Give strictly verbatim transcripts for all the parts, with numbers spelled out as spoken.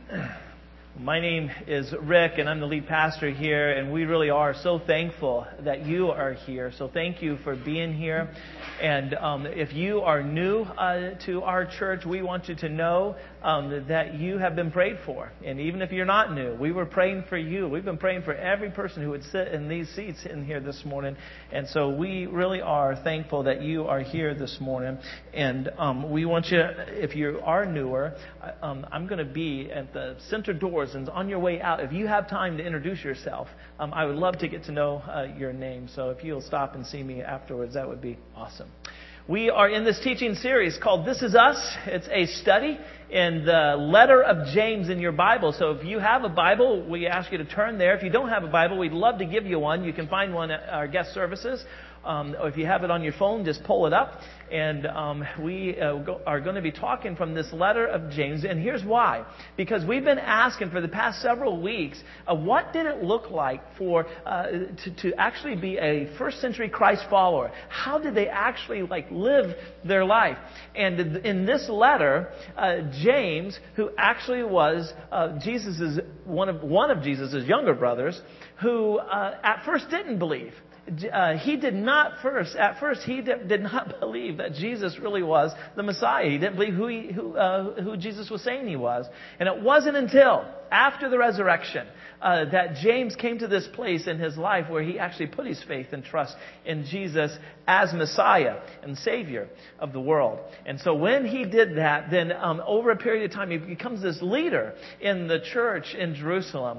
My name is Rick, and I'm the lead pastor here, and we really are so thankful that you are here. So thank you for being here. And um, if you are new uh, to our church, we want you to know um, that you have been prayed for. And even if you're not new, we were praying for you. We've been praying for every person who would sit in these seats in here this morning. And so we really are thankful that you are here this morning. And um, we want you, if you are newer, um, I'm going to be at the center doors. And on your way out, if you have time to introduce yourself, um, I would love to get to know uh, your name. So if you'll stop and see me afterwards, that would be awesome. We are in this teaching series called This Is Us. It's a study in the letter of James in your Bible. So if you have a Bible, we ask you to turn there. If you don't have a Bible, we'd love to give you one. You can find one at our guest services. Um, or if you have it on your phone, just pull it up. And um, we uh, go, are going to be talking from this letter of James. And here's why. Because we've been asking for the past several weeks, uh, what did it look like for uh, to, to actually be a first century Christ follower? How did they actually like live their life? And in this letter, uh, James, who actually was uh, Jesus's one of one of Jesus's younger brothers, who uh, at first didn't believe. Uh, he did not first, at first, he did, did not believe that Jesus really was the Messiah. He didn't believe who, he, who, uh, who Jesus was saying he was. And it wasn't until after the resurrection uh, that James came to this place in his life where he actually put his faith and trust in Jesus as Messiah and Savior of the world. And so when he did that, then um, over a period of time, he becomes this leader in the church in Jerusalem.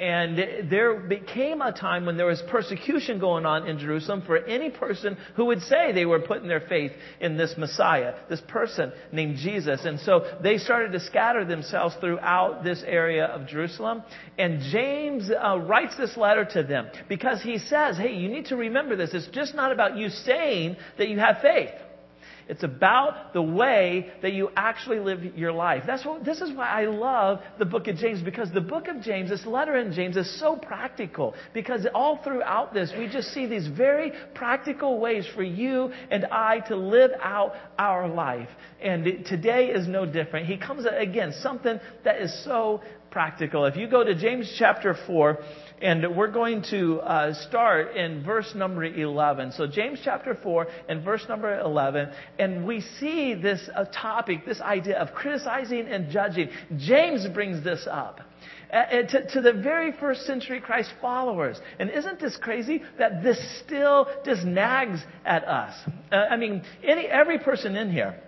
And there became a time when there was persecution going on in Jerusalem for any person who would say they were putting their faith in this Messiah, this person named Jesus. And so they started to scatter themselves throughout this area of Jerusalem. And James uh, writes this letter to them because he says, hey, you need to remember this. It's just not about you saying that you have faith. It's about the way that you actually live your life. That's what, this is why I love the book of James, because the book of James, this letter in James, is so practical. Because all throughout this, we just see these very practical ways for you and I to live out our life. And today is no different. He comes again, something that is so practical. If you go to James chapter four, and we're going to uh, start in verse number eleven. So James chapter four and verse number eleven. And we see this uh, topic, this idea of criticizing and judging. James brings this up. Uh, to, to the very first century Christ followers. And isn't this crazy that this still just nags at us? Uh, I mean, any every person in here,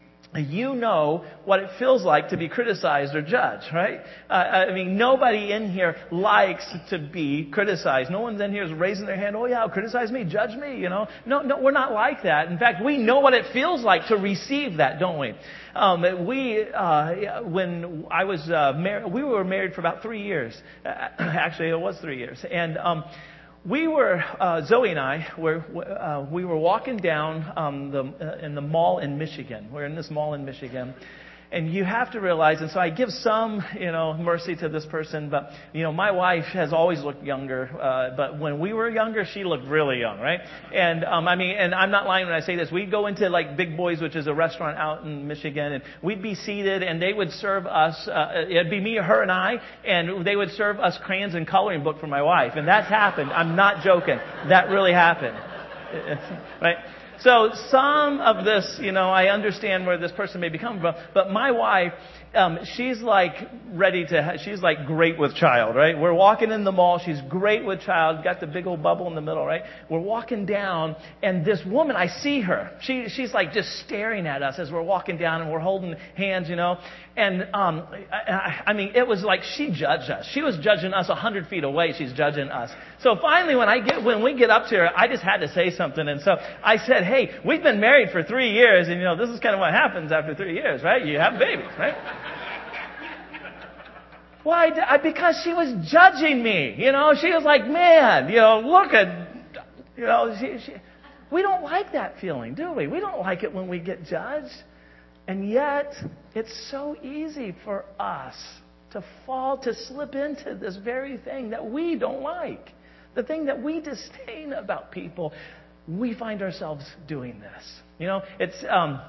you know what it feels like to be criticized or judged, right? Uh, I mean, nobody in here likes to be criticized. No one's in here is raising their hand, oh yeah, criticize me, judge me, you know. No, no, we're not like that. In fact, we know what it feels like to receive that, don't we? Um, we, uh, when I was uh, married, we were married for about three years. Uh, actually, it was three years. And um We were, uh, Zoe and I, were, uh, we were walking down um, the, uh, in the mall in Michigan. We're in this mall in Michigan. And you have to realize, and so I give some, you know, mercy to this person, but, you know, my wife has always looked younger, uh, but when we were younger, she looked really young, right? And, um, I mean, and I'm not lying when I say this. We'd go into, like, Big Boys, which is a restaurant out in Michigan, and we'd be seated, and they would serve us, uh, it'd be me, her, and I, and they would serve us crayons and coloring book for my wife. And that's happened. I'm not joking. That really happened. Right? So some of this, you know, I understand where this person may be coming from, but my wife, um, she's like ready to, ha- she's like great with child, right? We're walking in the mall. She's great with child. Got the big old bubble in the middle, right? We're walking down, and this woman, I see her. She, she's like just staring at us as we're walking down, and we're holding hands, you know. And um, I, I mean, it was like she judged us. She was judging us a hundred feet away. She's judging us. So finally, when I get when we get up to her, I just had to say something, and so I said, "Hey, we've been married for three years, and you know this is kind of what happens after three years, right? You have babies, right?" Why? I, because she was judging me. You know, she was like, "Man, you know, look at, you know." She, she, we don't like that feeling, do we? We don't like it when we get judged. And yet, it's so easy for us to fall, to slip into this very thing that we don't like. The thing that we disdain about people, we find ourselves doing this. You know, it's um,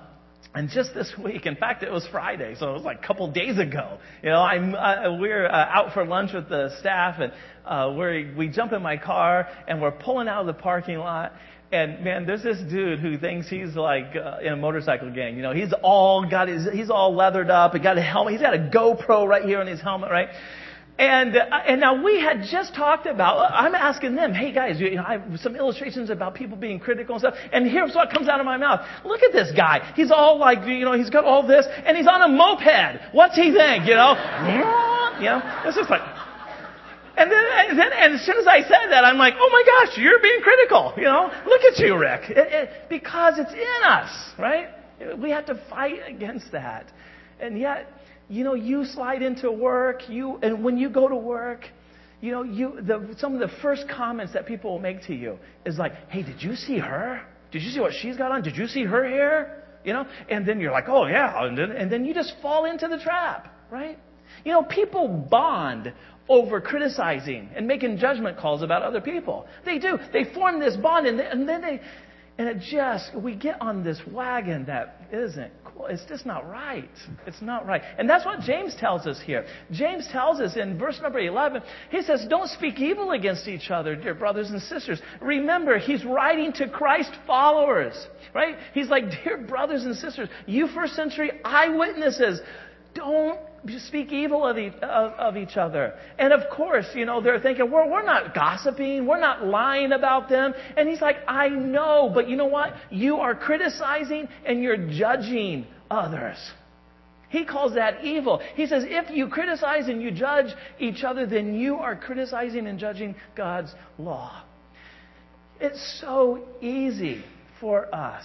And just this week, in fact, it was Friday, so it was like a couple days ago. You know, I'm, uh, we're uh, out for lunch with the staff, and uh, we we jump in my car, and we're pulling out of the parking lot. And man, there's this dude who thinks he's like uh, in a motorcycle gang. You know, he's all got his, he's all leathered up. He got a helmet. He's got a GoPro right here on his helmet, right? And uh, and now we had just talked about, I'm asking them, hey guys, you know, I have some illustrations about people being critical and stuff. And here's what comes out of my mouth. Look at this guy. He's all like, you know, he's got all this, and he's on a moped. What's he think, you know? You know, it's just like, and then, and then, and as soon as I said that, I'm like, oh my gosh, you're being critical, you know? Look at you, Rick. It, it, because it's in us, right? We have to fight against that. And yet, you know, you slide into work, you, and when you go to work, you know, you, the, some of the first comments that people will make to you is like, hey, did you see her? Did you see what she's got on? Did you see her hair? You know, and then you're like, oh yeah, and then, and then you just fall into the trap, right? You know, people bond over criticizing and making judgment calls about other people. They do. They form this bond, and, they, and then they, and it just, we get on this wagon that isn't cool. It's just not right. It's not right. And that's what James tells us here. James tells us in verse number eleven, he says, don't speak evil against each other, dear brothers and sisters. Remember, he's writing to Christ followers, right? He's like, dear brothers and sisters, you first century eyewitnesses, don't speak evil of, e- of, of each other. And of course, you know, they're thinking, well, we're not gossiping. We're not lying about them. And he's like, I know, but you know what? You are criticizing and you're judging others. He calls that evil. He says, if you criticize and you judge each other, then you are criticizing and judging God's law. It's so easy for us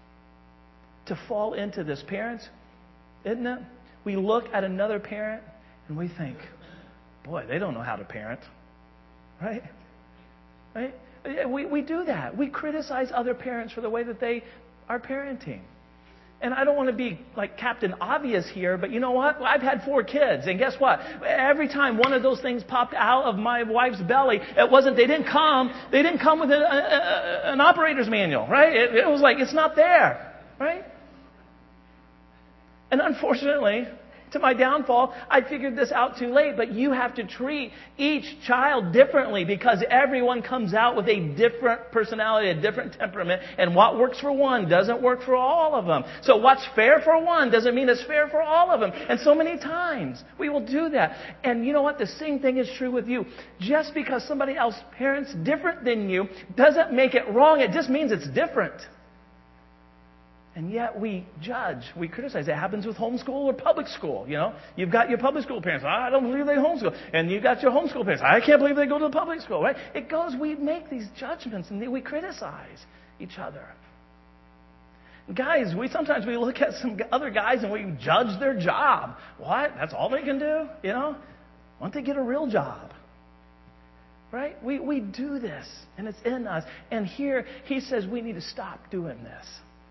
to fall into this. Parents, isn't it? We look at another parent and we think, boy, they don't know how to parent. Right? Right? We, we do that. We criticize other parents for the way that they are parenting. And I don't want to be like Captain Obvious here, but you know what? I've had four kids. And guess what? Every time one of those things popped out of my wife's belly, it wasn't, they didn't come, they didn't come with a, a, a, an operator's manual, right? It, it was like, it's not there, right? And unfortunately, to my downfall, I figured this out too late. But you have to treat each child differently because everyone comes out with a different personality, a different temperament. And what works for one doesn't work for all of them. So what's fair for one doesn't mean it's fair for all of them. And so many times we will do that. And you know what? The same thing is true with you. Just because somebody else parents different than you doesn't make it wrong. It just means it's different. And yet we judge, we criticize. It happens with homeschool or public school. You know, you've got your public school parents. I don't believe they homeschool. And you've got your homeschool parents. I can't believe they go to the public school. Right? It goes. We make these judgments and we criticize each other. Guys, we sometimes we look at some other guys and we judge their job. What? That's all they can do? You know? Why don't they get a real job? Right? We we do this, and it's in us. And here he says we need to stop doing this.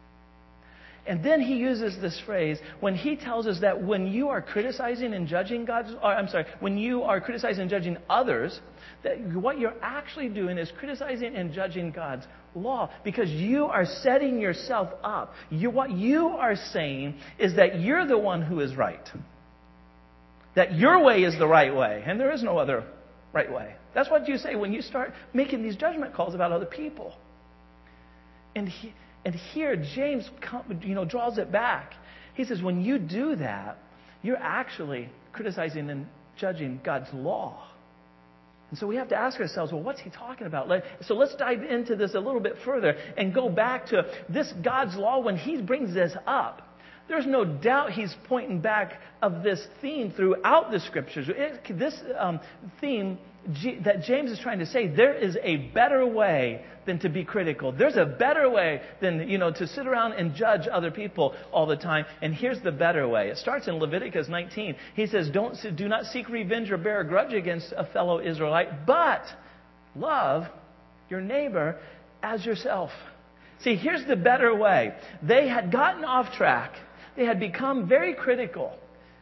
And then he uses this phrase when he tells us that when you are criticizing and judging God's, or I'm sorry, when you are criticizing and judging others, that what you're actually doing is criticizing and judging God's law because you are setting yourself up. You, what you are saying is that you're the one who is right. That your way is the right way, and there is no other right way. That's what you say when you start making these judgment calls about other people. And he... And here, James, you know, draws it back. He says, when you do that, you're actually criticizing and judging God's law. And so we have to ask ourselves, well, what's he talking about? So let's dive into this a little bit further and go back to this God's law. When he brings this up, there's no doubt he's pointing back of this theme throughout the Scriptures. It, this um, theme G, that James is trying to say, there is a better way than to be critical. There's a better way than, you know, to sit around and judge other people all the time. And here's the better way. It starts in Leviticus nineteen. He says, "Don't do not seek revenge or bear a grudge against a fellow Israelite, but love your neighbor as yourself." See, here's the better way. They had gotten off track. They had become very critical.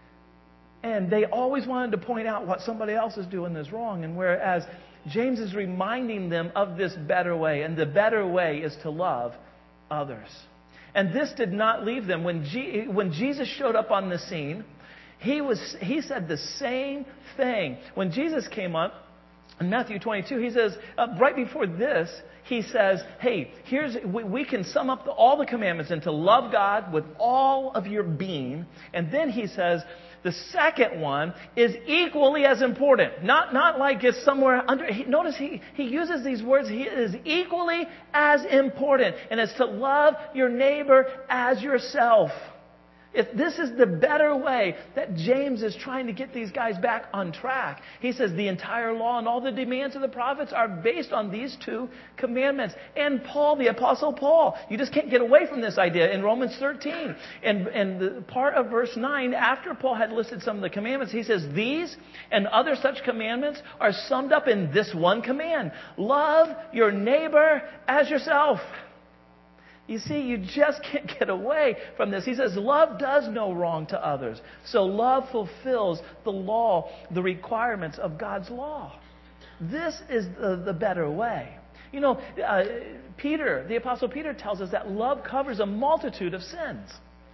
And they always wanted to point out what somebody else is doing is wrong. And whereas James is reminding them of this better way. And the better way is to love others. And this did not leave them. When, G- when Jesus showed up on the scene, he was he said the same thing. When Jesus came up, in Matthew twenty-two, he says, uh, right before this, he says, hey, here's we, we can sum up the, all the commandments into love God with all of your being. And then he says, the second one is equally as important. Not, not like it's somewhere under. He, notice he, he uses these words. He is equally as important. And it's to love your neighbor as yourself. If this is the better way that James is trying to get these guys back on track. He says the entire law and all the demands of the prophets are based on these two commandments. And Paul, the Apostle Paul, you just can't get away from this idea in Romans thirteen. And, and the part of verse nine, after Paul had listed some of the commandments, he says these and other such commandments are summed up in this one command. Love your neighbor as yourself. You see, you just can't get away from this. He says, love does no wrong to others. So love fulfills the law, the requirements of God's law. This is the, the better way. You know, uh, Peter, the Apostle Peter tells us that love covers a multitude of sins.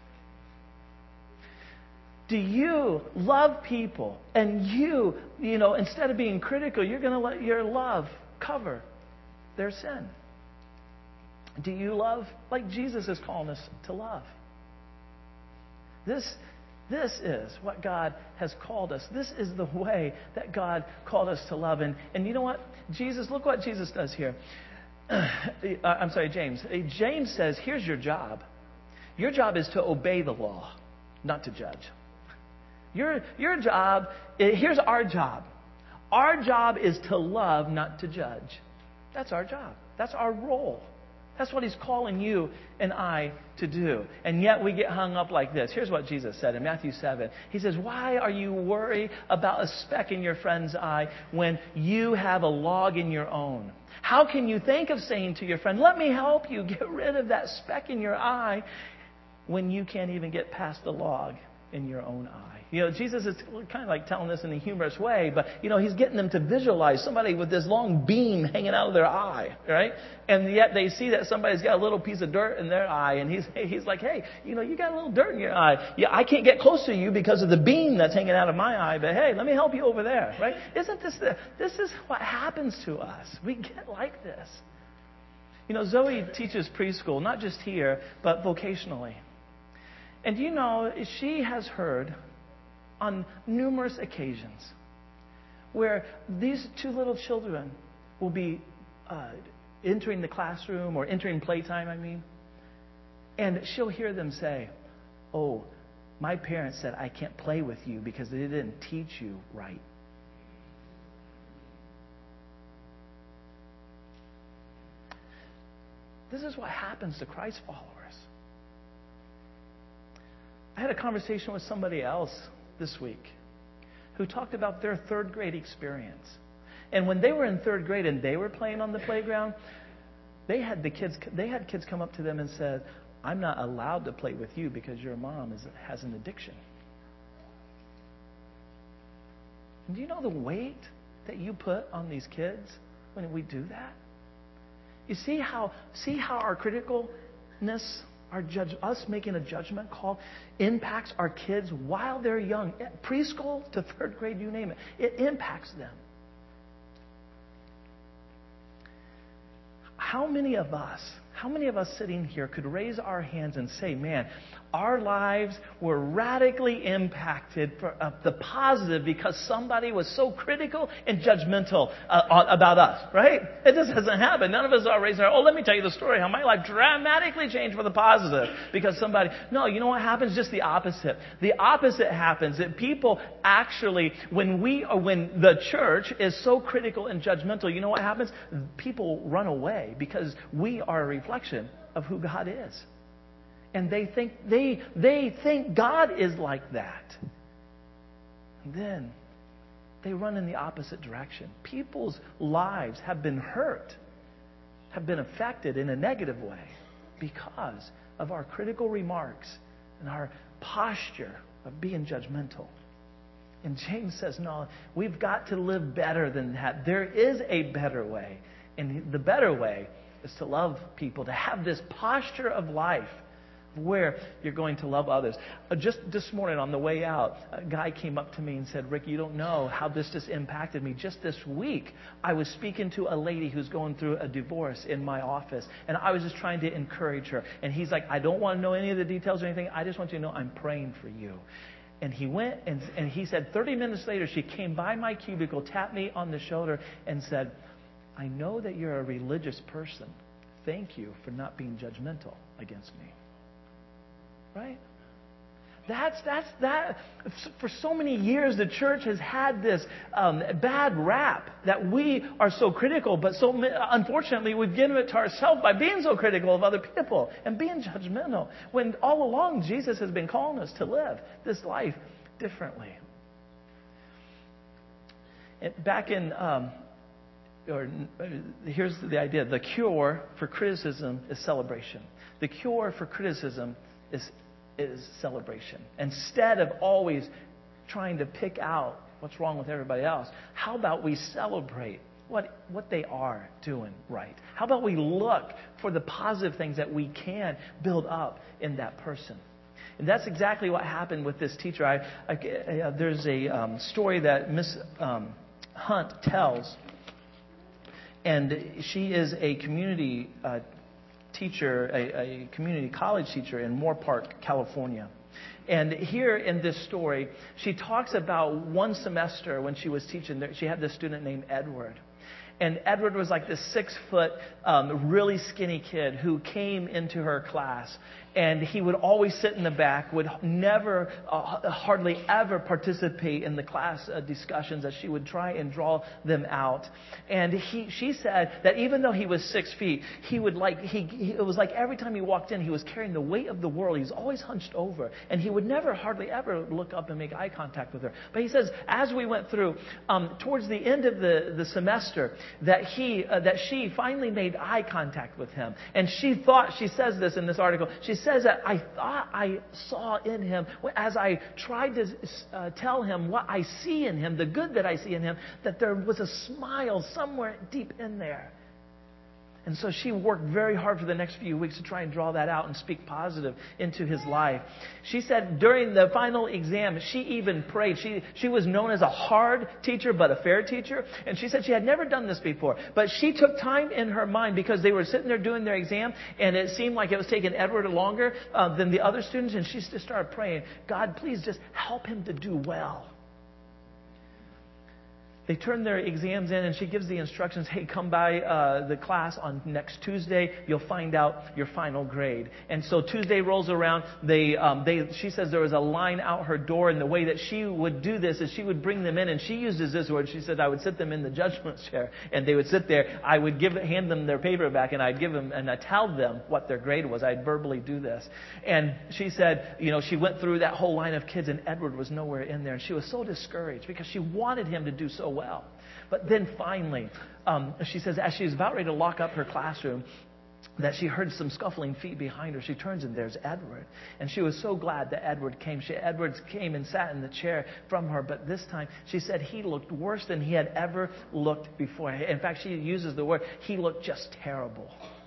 Do you love people and you, you know, instead of being critical, you're going to let your love cover their sin? Do you love like Jesus is calling us to love? This, this is what God has called us. This is the way that God called us to love. And, and you know what? Jesus, look what Jesus does here. Uh, I'm sorry, James. James says, here's your job. Your job is to obey the law, not to judge. Your, your job, here's our job. Our job is to love, not to judge. That's our job. That's our role. That's what He's calling you and I to do. And yet we get hung up like this. Here's what Jesus said in Matthew seven. He says, why are you worried about a speck in your friend's eye when you have a log in your own? How can you think of saying to your friend, let me help you get rid of that speck in your eye, when you can't even get past the log in your own eye? You know, Jesus is kind of like telling this in a humorous way, but, you know, He's getting them to visualize somebody with this long beam hanging out of their eye, right? And yet they see that somebody's got a little piece of dirt in their eye, and he's he's like, hey, you know, you got a little dirt in your eye. Yeah, I can't get close to you because of the beam that's hanging out of my eye, but hey, let me help you over there, right? Isn't this the, this is what happens to us? We get like this. You know, Zoe teaches preschool, not just here, but vocationally. And you know, she has heard on numerous occasions where these two little children will be uh, entering the classroom or entering playtime, I mean, and she'll hear them say, oh, my parents said I can't play with you because they didn't teach you right. This is what happens to Christ followers. I had a conversation with somebody else this week who talked about their third grade experience. And when they were in third grade and they were playing on the playground, they had the kids they had kids come up to them and said, I'm not allowed to play with you because your mom is, has an addiction. And do you know the weight that you put on these kids when we do that? You see how see how our criticalness, our judge, us making a judgment call impacts our kids while they're young. Preschool to third grade, you name it. It impacts them. How many of us, how many of us sitting here could raise our hands and say, man, our lives were radically impacted for uh, the positive because somebody was so critical and judgmental uh, about us, right? It just doesn't happen. None of us are raising our, oh, let me tell you the story, how my life dramatically changed for the positive because somebody, no, you know what happens? Just the opposite. The opposite happens, that people actually, when we, or when the church is so critical and judgmental, you know what happens? People run away because we are a reflection of who God is. And they think they they think God is like that. And then they run in the opposite direction. People's lives have been hurt, have been affected in a negative way because of our critical remarks and our posture of being judgmental. And James says, no, we've got to live better than that. There is a better way. And the better way is to love people, to have this posture of life where you're going to love others. Uh, just this morning on the way out, a guy came up to me and said, Rick, you don't know how this just impacted me. Just this week, I was speaking to a lady who's going through a divorce in my office, and I was just trying to encourage her. And he's like, I don't want to know any of the details or anything. I just want you to know I'm praying for you. And he went, and, and he said thirty minutes later, she came by my cubicle, tapped me on the shoulder, and said, I know that you're a religious person. Thank you for not being judgmental against me. Right? That's that's that. For so many years, the church has had this um, bad rap that we are so critical, but so unfortunately, we've given it to ourselves by being so critical of other people and being judgmental. When all along, Jesus has been calling us to live this life differently. It, back in, um, or uh, here's the idea: the cure for criticism is celebration. The cure for criticism is is celebration. Instead of always trying to pick out what's wrong with everybody else, how about we celebrate what what they are doing right? How about we look for the positive things that we can build up in that person? And that's exactly what happened with this teacher. I, I, uh, there's a um, story that Miss um, Hunt tells, and she is a community uh, teacher, a, a community college teacher in Moore Park, California. And here in this story, she talks about one semester when she was teaching there, she had this student named Edward. And Edward was like this six-foot, um, really skinny kid who came into her class. And he would always sit in the back, would never, uh, hardly ever participate in the class uh, discussions as she would try and draw them out. And he, she said that even though he was six feet, he would like, he, he, it was like every time he walked in, he was carrying the weight of the world. He was always hunched over. And he would never, hardly ever look up and make eye contact with her. But he says, as we went through, um, towards the end of the, the semester, that he, uh, that she finally made eye contact with him. And she thought, she says this in this article, she says that I thought I saw in him, as I tried to uh, tell him what I see in him, the good that I see in him, that there was a smile somewhere deep in there. And so she worked very hard for the next few weeks to try and draw that out and speak positive into his life. She said during the final exam, she even prayed. She, she was known as a hard teacher, but a fair teacher. And she said she had never done this before. But she took time in her mind because they were sitting there doing their exam, and it seemed like it was taking Edward longer uh, than the other students. And she just started praying, God, please just help him to do well. They turn their exams in, and she gives the instructions, hey, come by uh, the class on next Tuesday. You'll find out your final grade. And so Tuesday rolls around. They, um, they, she says there was a line out her door, and the way that she would do this is she would bring them in, and she uses this word. She said, I would sit them in the judgment chair, and they would sit there. I would give, hand them their paper back, and I'd give them, and I'd tell them what their grade was. I'd verbally do this. And she said, you know, she went through that whole line of kids, and Edward was nowhere in there. And she was so discouraged because she wanted him to do so well. But then finally, um, she says, as she's about ready to lock up her classroom, that she heard some scuffling feet behind her. She turns and there's Edward. And she was so glad that Edward came. She, Edward came and sat in the chair from her. But this time, she said he looked worse than he had ever looked before. In fact, she uses the word, he looked just terrible.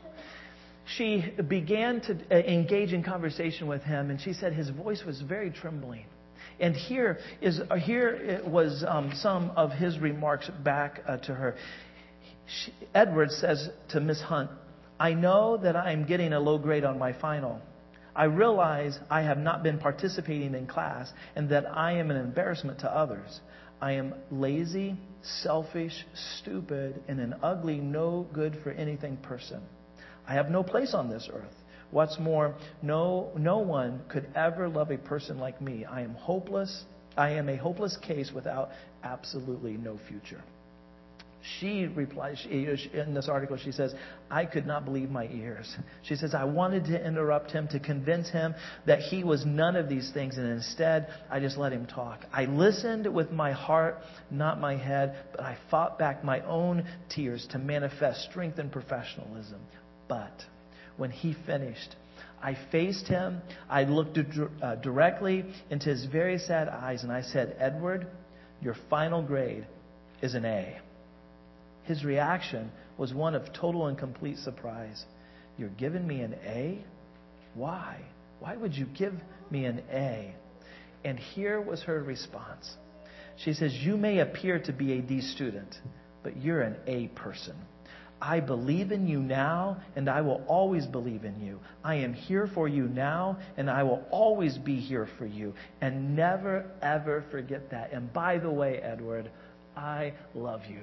She began to engage in conversation with him, and she said his voice was very trembling. And here is here was um, some of his remarks back uh, to her. She, Edward says to Miss Hunt, I know that I am getting a low grade on my final. I realize I have not been participating in class and that I am an embarrassment to others. I am lazy, selfish, stupid, and an ugly, no good for anything person. I have no place on this earth. What's more, no no one could ever love a person like me. I am hopeless. I am a hopeless case without absolutely no future. She replies, she, in this article, she says, I could not believe my ears. She says, I wanted to interrupt him to convince him that he was none of these things, and instead, I just let him talk. I listened with my heart, not my head, but I fought back my own tears to manifest strength and professionalism. But when he finished, I faced him. I looked uh, directly into his very sad eyes, and I said, Edward, your final grade is an A. His reaction was one of total and complete surprise. You're giving me an A? Why? Why would you give me an A? And here was her response. She says, you may appear to be a D student, but you're an A person. I believe in you now, and I will always believe in you. I am here for you now, and I will always be here for you. And never, ever forget that. And by the way, Edward, I love you.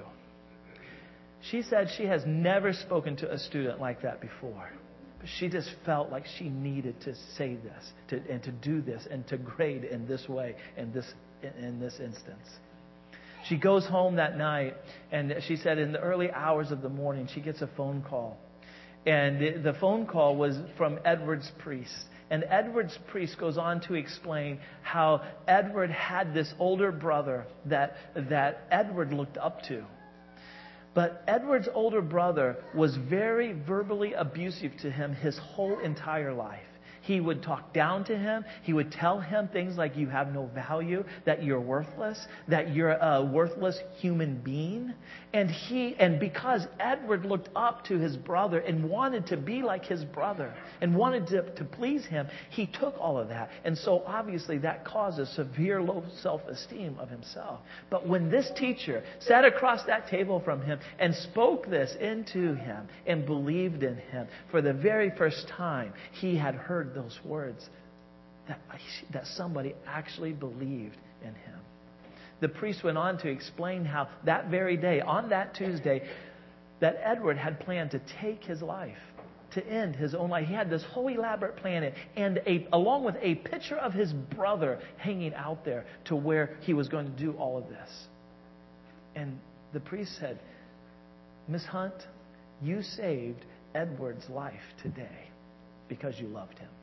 She said she has never spoken to a student like that before. But she just felt like she needed to say this to, and to do this and to grade in this way in this, in this instance. She goes home that night, and she said in the early hours of the morning, she gets a phone call. And the phone call was from Edward's priest. And Edward's priest goes on to explain how Edward had this older brother that, that Edward looked up to. But Edward's older brother was very verbally abusive to him his whole entire life. He would talk down to him. He would tell him things like you have no value, that you're worthless, that you're a worthless human being. And he, and because Edward looked up to his brother and wanted to be like his brother and wanted to, to please him, he took all of that. And so obviously that caused a severe low self-esteem of himself. But when this teacher sat across that table from him and spoke this into him and believed in him, for the very first time he had heard those words that, that somebody actually believed in him. The priest went on to explain how that very day, on that Tuesday, that Edward had planned to take his life, to end his own life. He had this whole elaborate plan, and a, along with a picture of his brother hanging out there to where he was going to do all of this. And the priest said, Miss Hunt, you saved Edward's life today because you loved him.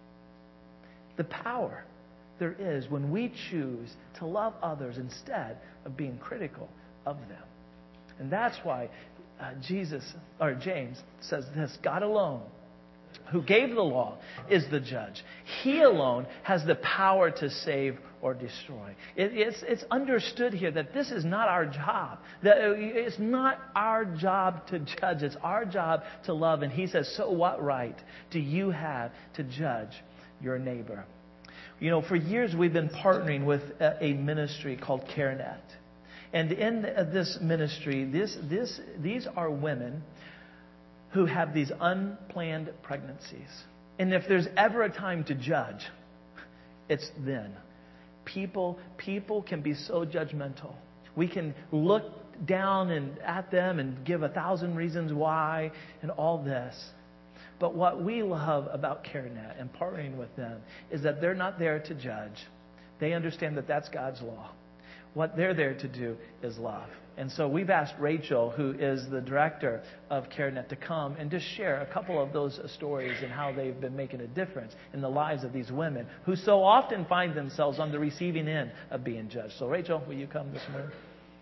The power there is when we choose to love others instead of being critical of them. And that's why uh, Jesus, or James, says this: God alone, who gave the law, is the judge. He alone has the power to save or destroy. It, it's, it's understood here that this is not our job. That it's not our job to judge. It's our job to love. And he says, so what right do you have to judge your neighbor? You know, for years we've been partnering with a, a ministry called CareNet. And in this ministry, this, this, these are women who have these unplanned pregnancies. And if there's ever a time to judge, it's then. People, people can be so judgmental. We can look down and at them and give a thousand reasons why and all this. But what we love about CareNet and partnering with them is that they're not there to judge. They understand that that's God's law. What they're there to do is love. And so we've asked Rachel, who is the director of CareNet, to come and just share a couple of those stories and how they've been making a difference in the lives of these women who so often find themselves on the receiving end of being judged. So Rachel, will you come this morning?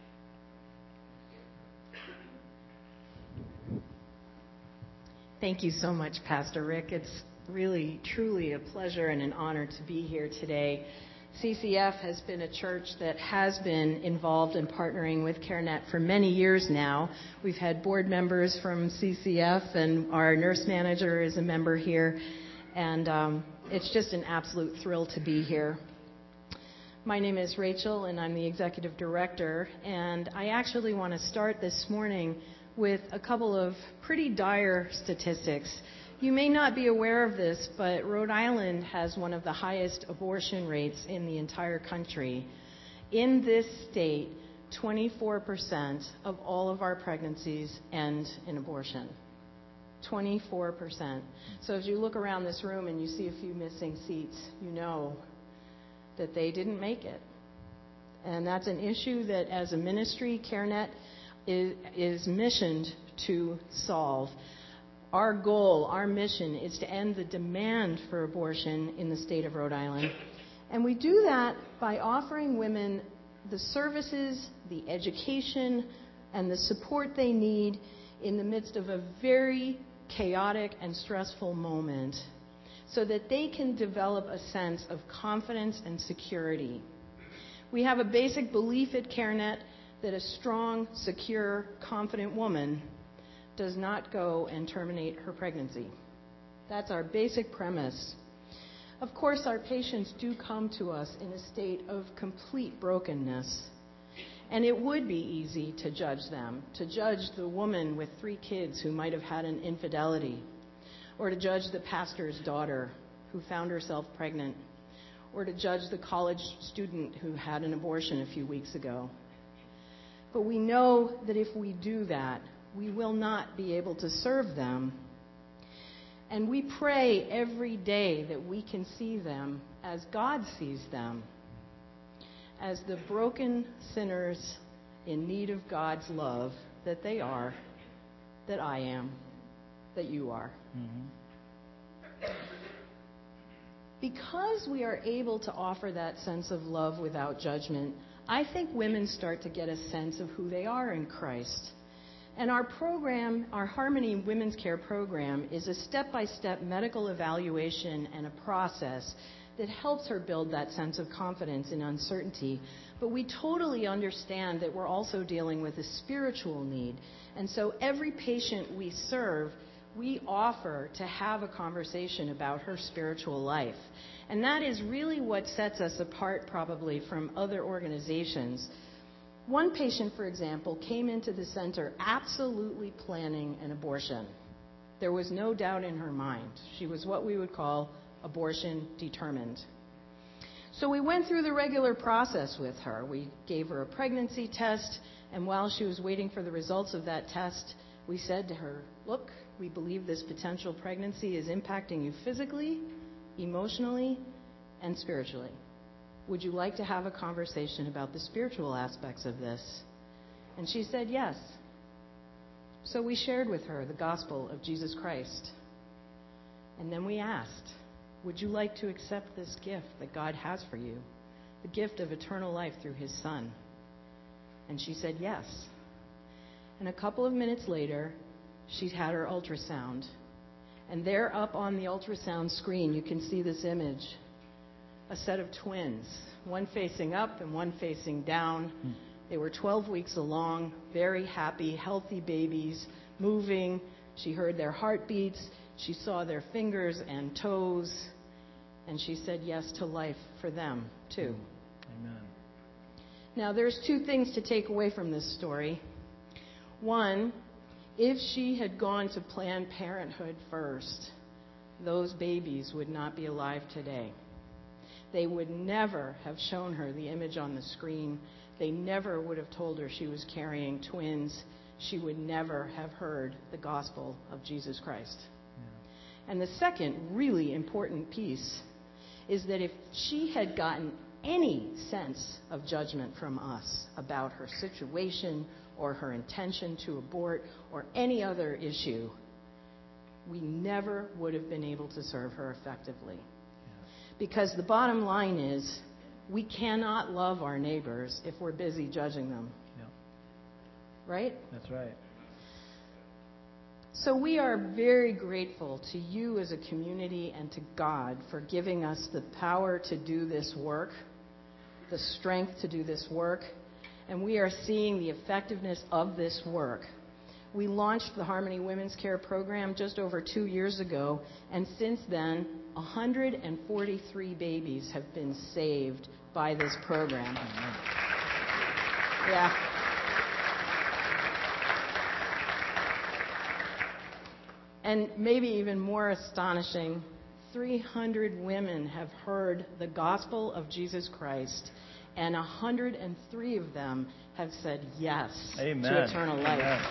Thank you so much, Pastor Rick. It's really, truly a pleasure and an honor to be here today. C C F has been a church that has been involved in partnering with CareNet for many years now. We've had board members from C C F, and our nurse manager is a member here. And um, it's just an absolute thrill to be here. My name is Rachel, and I'm the executive director. And I actually want to start this morning with a couple of pretty dire statistics. You may not be aware of this, but Rhode Island has one of the highest abortion rates in the entire country. In this state, twenty-four percent of all of our pregnancies end in abortion. twenty-four percent. So as you look around this room and you see a few missing seats, you know that they didn't make it. And that's an issue that as a ministry, CareNet is, is missioned to solve. Our goal, our mission, is to end the demand for abortion in the state of Rhode Island. And we do that by offering women the services, the education, and the support they need in the midst of a very chaotic and stressful moment so that they can develop a sense of confidence and security. We have a basic belief at CareNet that a strong, secure, confident woman does not go and terminate her pregnancy. That's our basic premise. Of course, our patients do come to us in a state of complete brokenness. And it would be easy to judge them, to judge the woman with three kids who might have had an infidelity, or to judge the pastor's daughter who found herself pregnant, or to judge the college student who had an abortion a few weeks ago. But we know that if we do that, we will not be able to serve them. And we pray every day that we can see them as God sees them, as the broken sinners in need of God's love that they are, that I am, that you are. Mm-hmm. Because we are able to offer that sense of love without judgment, I think women start to get a sense of who they are in Christ. And our program, our Harmony Women's Care program, is a step-by-step medical evaluation and a process that helps her build that sense of confidence in uncertainty. But we totally understand that we're also dealing with a spiritual need. And so every patient we serve, we offer to have a conversation about her spiritual life. And that is really what sets us apart probably from other organizations. One patient, for example, came into the center absolutely planning an abortion. There was no doubt in her mind. She was what we would call abortion determined. So we went through the regular process with her. We gave her a pregnancy test, and while she was waiting for the results of that test, we said to her, look, we believe this potential pregnancy is impacting you physically, emotionally, and spiritually. Would you like to have a conversation about the spiritual aspects of this? And she said yes. So we shared with her the gospel of Jesus Christ. And then we asked, would you like to accept this gift that God has for you, the gift of eternal life through His Son? And she said yes. And a couple of minutes later, she'd had her ultrasound. And there up on the ultrasound screen, you can see this image, a set of twins, one facing up and one facing down. Hmm. They were twelve weeks along, very happy, healthy babies, moving. She heard their heartbeats. She saw their fingers and toes, and she said yes to life for them, too. Amen. Now, there's two things to take away from this story. One, if she had gone to Planned Parenthood first, those babies would not be alive today. They would never have shown her the image on the screen. They never would have told her she was carrying twins. She would never have heard the gospel of Jesus Christ. And the second really important piece is that if she had gotten any sense of judgment from us about her situation or her intention to abort or any other issue, we never would have been able to serve her effectively. Yeah. Because the bottom line is, we cannot love our neighbors if we're busy judging them. Yeah. Right? That's right. So we are very grateful to you as a community and to God for giving us the power to do this work, the strength to do this work, and we are seeing the effectiveness of this work. We launched the Harmony Women's Care program just over two years ago, and since then, one hundred forty-three babies have been saved by this program. Yeah. And maybe even more astonishing, three hundred women have heard the gospel of Jesus Christ, and one hundred three of them have said yes Amen. to eternal life. Amen.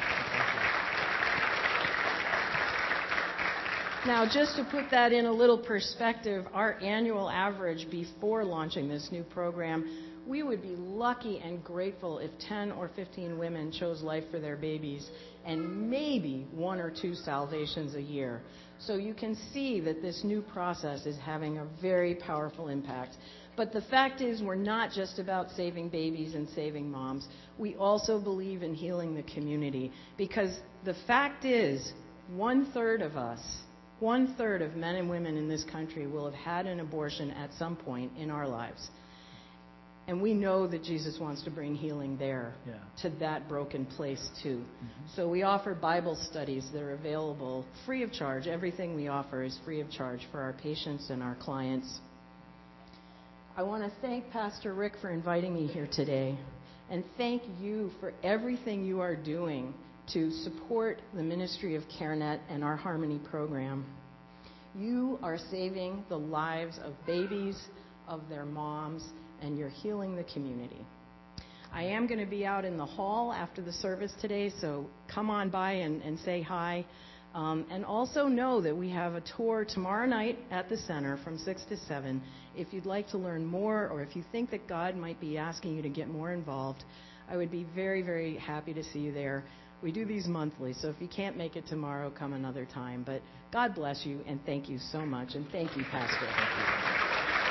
Now, just to put that in a little perspective, our annual average before launching this new program, we would be lucky and grateful if ten or fifteen women chose life for their babies, and maybe one or two salvations a year. So you can see that this new process is having a very powerful impact. But the fact is, we're not just about saving babies and saving moms. We also believe in healing the community, because the fact is, one-third of us, one-third of men and women in this country will have had an abortion at some point in our lives. And we know that Jesus wants to bring healing there Yeah. to that broken place too. Mm-hmm. So we offer Bible studies that are available free of charge. Everything we offer is free of charge for our patients and our clients. I want to thank Pastor Rick for inviting me here today, and thank you for everything you are doing to support the ministry of CareNet and our Harmony program. You are saving the lives of babies, of their moms, and you're healing the community. I am going to be out in the hall after the service today, so come on by and, and say hi. Um, and also know that we have a tour tomorrow night at the center from six to seven. If you'd like to learn more, or if you think that God might be asking you to get more involved, I would be very, very happy to see you there. We do these monthly, so if you can't make it tomorrow, come another time. But God bless you, and thank you so much. And thank you, Pastor. Thank you.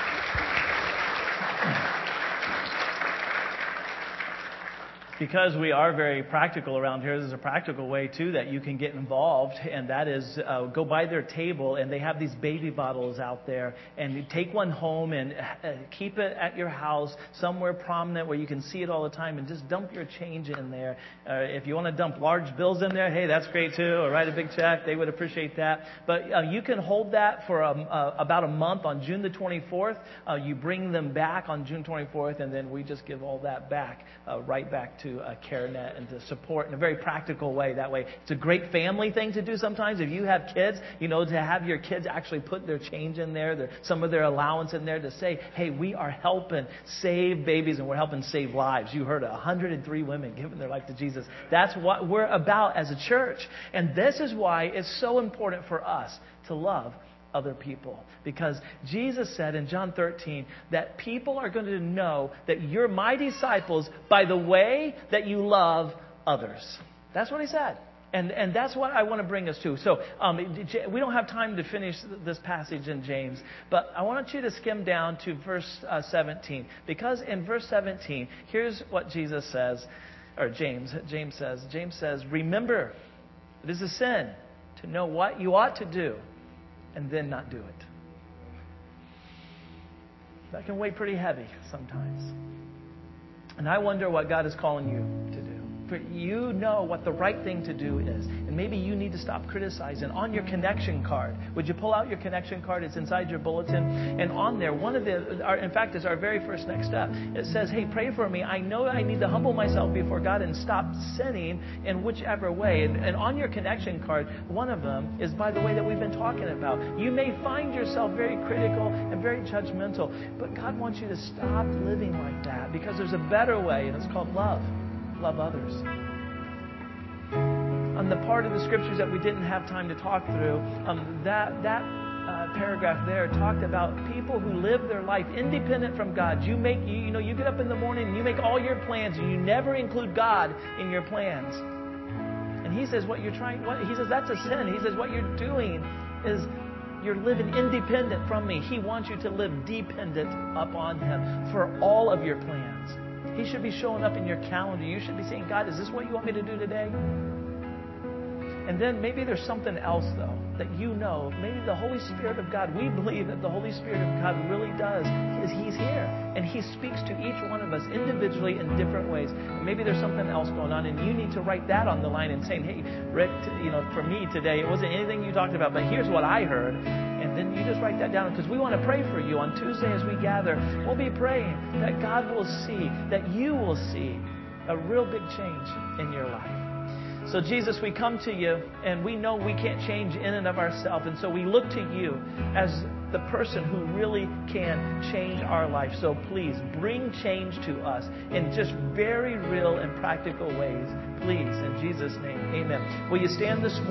Because we are very practical around here, there's a practical way, too, that you can get involved, and that is uh, go by their table, and they have these baby bottles out there, and you take one home and uh, keep it at your house somewhere prominent where you can see it all the time, and just dump your change in there. Uh, if you want to dump large bills in there, hey, that's great, too, or write a big check. They would appreciate that. But uh, you can hold that for um, uh, about a month. On June the twenty-fourth, uh, you bring them back on June twenty-fourth, and then we just give all that back, uh, right back to to uh, CareNet and to support in a very practical way. That way, it's a great family thing to do sometimes. If you have kids, you know, to have your kids actually put their change in there, their, some of their allowance in there to say, hey, we are helping save babies and we're helping save lives. You heard one hundred three women giving their life to Jesus. That's what we're about as a church. And this is why it's so important for us to love other people. Because Jesus said in John thirteen that people are going to know that you're my disciples by the way that you love others. That's what he said. And and that's what I want to bring us to. So um, we don't have time to finish this passage in James, but I want you to skim down to verse uh, seventeen. Because in verse seventeen, here's what Jesus says, or James, James says, James says, remember, it is a sin to know what you ought to do and then not do it. That can weigh pretty heavy sometimes. And I wonder what God is calling you to do. For you know what the right thing to do is. And maybe you need to stop criticizing. On your connection card, would you pull out your connection card? It's inside your bulletin. And on there, one of the, our, in fact, is our very first next step. It says, hey, pray for me. I know I need to humble myself before God and stop sinning in whichever way. And, and on your connection card, one of them is by the way that we've been talking about. You may find yourself very critical and very judgmental, but God wants you to stop living like that because there's a better way, and it's called love. Love others. On the part of the scriptures that we didn't have time to talk through, um, that that uh, paragraph there talked about people who live their life independent from God. You make you, you know you get up in the morning and you make all your plans and you never include God in your plans. And He says what you're trying. What He says that's a sin. He says what you're doing is you're living independent from me. He wants you to live dependent upon Him for all of your plans. He should be showing up in your calendar. You should be saying, God, is this what you want me to do today? And then maybe there's something else, though, that you know. Maybe the Holy Spirit of God, we believe that the Holy Spirit of God really does. Is He's here. And He speaks to each one of us individually in different ways. And maybe there's something else going on, and you need to write that on the line and saying, hey, Rick, you know, for me today, it wasn't anything you talked about, but here's what I heard. And then you just write that down because we want to pray for you. On Tuesday as we gather, we'll be praying that God will see, that you will see a real big change in your life. So Jesus, we come to you and we know we can't change in and of ourselves. And so we look to you as the person who really can change our life. So please bring change to us in just very real and practical ways. Please, in Jesus' name, amen. Will you stand this morning?